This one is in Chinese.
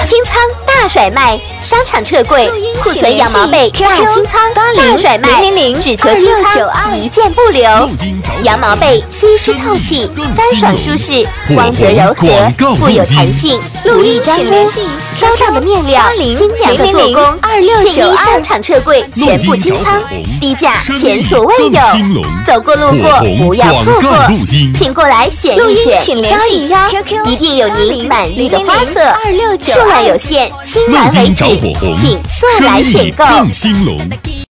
清仓大甩卖，商场撤柜，库存羊毛被大清仓大甩卖，只求清仓，一件不留。羊毛被吸湿透气，干爽舒适，光泽柔和，富有弹性，不易沾污。高档的面料，精良的做工，现一商场撤柜，全部清仓，低价前所未有。走过路过不要错过，请过来选一选，挑一挑，一定有您满意的花色。数量有限，清完为止，请速来选购。